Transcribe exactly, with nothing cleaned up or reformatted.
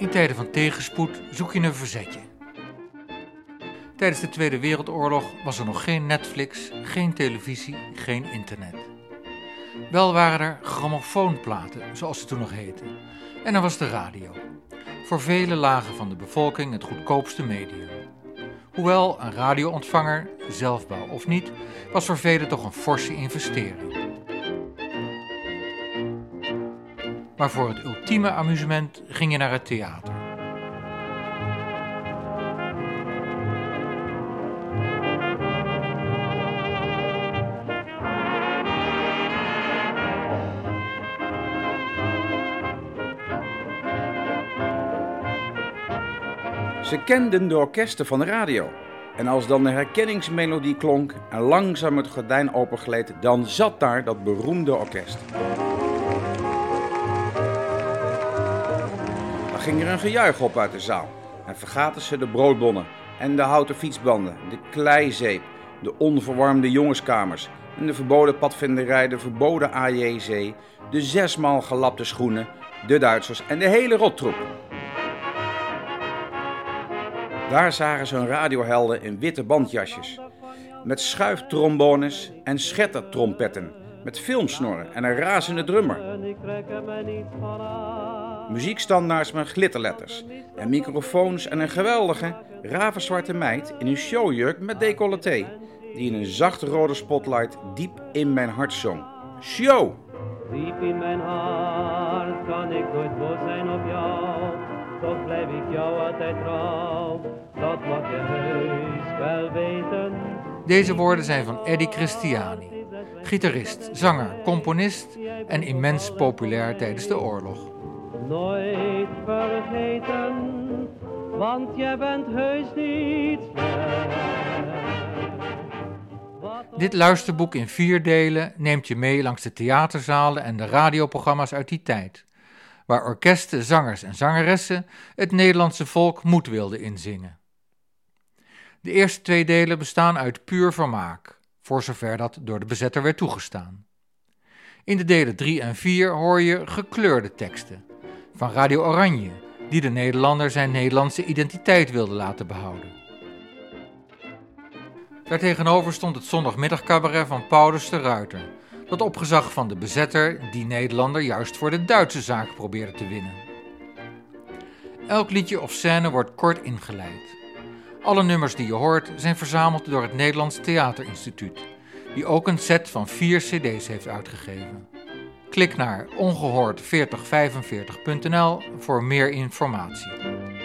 In tijden van tegenspoed zoek je een verzetje. Tijdens de Tweede Wereldoorlog was er nog geen Netflix, geen televisie, geen internet. Wel waren er grammofoonplaten, zoals ze toen nog heten. En er was de radio. Voor vele lagen van de bevolking het goedkoopste medium. Hoewel een radioontvanger, zelfbouw of niet, was voor velen toch een forse investering. Maar voor het ultieme amusement ging je naar het theater. Ze kenden de orkesten van de radio. En als dan de herkenningsmelodie klonk en langzaam het gordijn opengleed, dan zat daar dat beroemde orkest. Dan ging er een gejuich op uit de zaal en vergaten ze de broodbonnen en de houten fietsbanden, de kleizeep, de onverwarmde jongenskamers en de verboden padvinderij, de verboden A J C, de zesmaal gelapte schoenen, de Duitsers en de hele rottroep. Daar zagen ze hun radiohelden in witte bandjasjes, met schuiftrombones en schettertrompetten, met filmsnorren en een razende drummer. Muziekstandaards met glitterletters en microfoons en een geweldige, ravenzwarte meid in een showjurk met decolleté, die in een zachte rode spotlight diep in mijn hart zong. Show! Diep in mijn hart kan ik nooit boos zijn op jou, toch blijf ik jou altijd trouw, dat mag je heus wel weten. Deze woorden zijn van Eddie Christiani, gitarist, zanger, componist en immens populair tijdens de oorlog. Nooit vergeten, want jij bent heus niet ver. Dit luisterboek in vier delen neemt je mee langs de theaterzalen en de radioprogramma's uit die tijd, waar orkesten, zangers en zangeressen het Nederlandse volk moed wilden inzingen. De eerste twee delen bestaan uit puur vermaak, voor zover dat door de bezetter werd toegestaan. In de delen drie en vier hoor je gekleurde teksten, van Radio Oranje, die de Nederlander zijn Nederlandse identiteit wilde laten behouden. Daartegenover stond het zondagmiddagcabaret van Paulus de Ruiter, dat op gezag van de bezetter die Nederlander juist voor de Duitse zaak probeerde te winnen. Elk liedje of scène wordt kort ingeleid. Alle nummers die je hoort zijn verzameld door het Nederlands Theaterinstituut, die ook een set van vier cd's heeft uitgegeven. Klik naar ongehoord veertig vijfenveertig punt n l voor meer informatie.